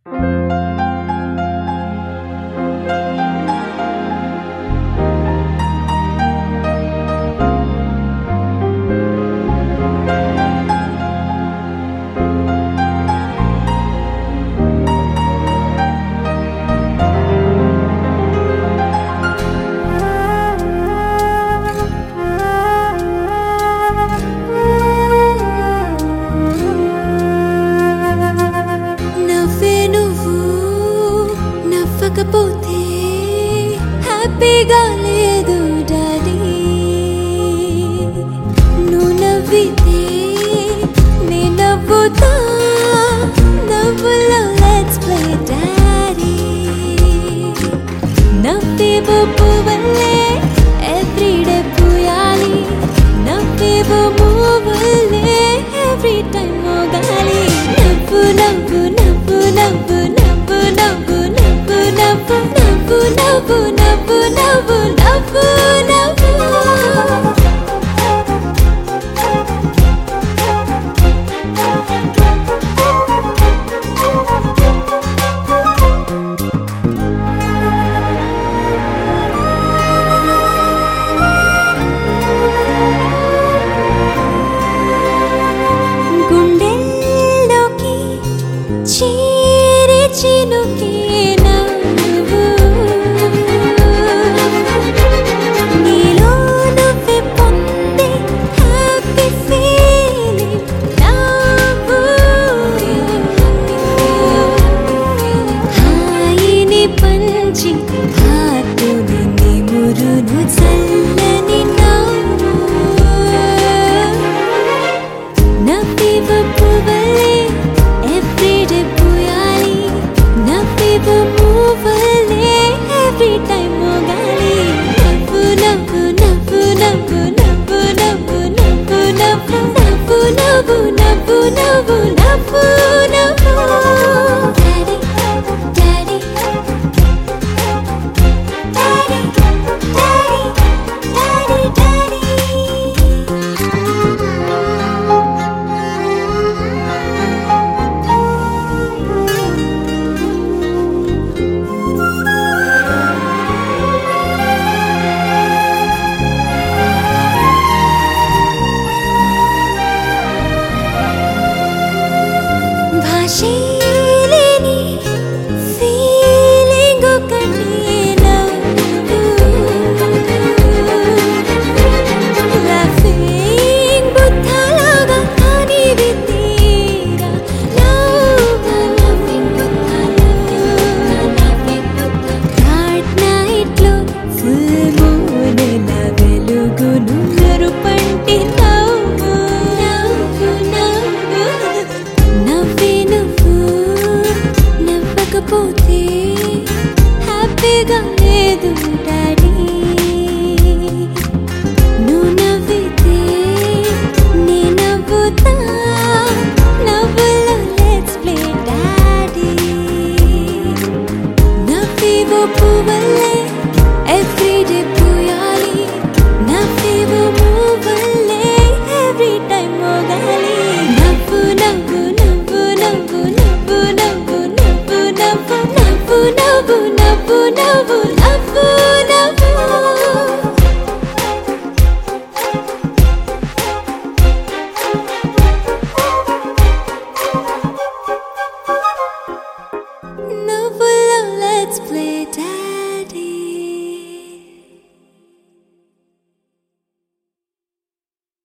నవ్వకపోతే హ్యాపీగా లేదు డాడీ. నువ్వు నవ్వితే నే నవ్వుతా, నవ్వులో లెట్స్ ప్లే డాడీ. నవ్వేవో పువ్వులే ఎవ్రీడే పూయాలి, నవ్వేవో పువ్వులే ఎవ్రీ టైం మోగాలి. నవ్వు నవ్వు నవ్వు నవ్వు నవ్వు నవ్వు నవ్వు నవ్వు నవ్వు నవ్వు నవ్వు నవ్వు నవ్వు నవ్వు. గుండెల్లోకి చీరి చినుకే నవ్వు, నీలో నువ్వే పొందే హ్యాపీ ఫీలింగ్ నవ్వు. హాయిని పంచి హార్టుని నిమురును చల్లని నవ్వు. నవ్వేవో పువ్వులే ఎవ్రీడే పూయాలి, నవ్వేవో పువ్వులే ఎవ్రీ టైం మోగాలి. నవ్వు నవ్వు నవ్వు నవ్వు నవ్వు నవ్వు నవ్వు నవ్వు నవ్వు నవ్వు నవ్వు నవ్వు నవ్వు నవ్వు. Daddy daddy daddy daddy daddy భాషలేని ఫీలింగ్ ఒకటి నవ్వు. లాఫింగ్ బుద్ధలాగా కానివి తీరా నవ్వు. డార్క్ నైట్లో ఫుల్ మూన్ నా వెలుగును మెరుపంటి నవ్వు. నవ్వు నవ్వు నవ్వే నువ్వు నవ్వకపోతే హ్యాపీగా లేదు డాడీ. నువ్వు నవ్వితే నే నవ్వుతా, నవ్వులో లెట్స్ ప్లే డాడీ. నవ్వేవో పువ్వులే ఎవ్రీడే పూయాలి, నవ్వేవో పువ్వులే ఎవ్రీ టైం మోగాలి. నవ్వు నవ్వు నవ్వు నవ్వు నవ్వు నవ్వు నవ్వు నవ్వు నవ్వు నవ్వు నవ్వు నవ్వు నవ్వు నవ్వు. నవ్వులో లెట్స్ ప్లే డాడీ.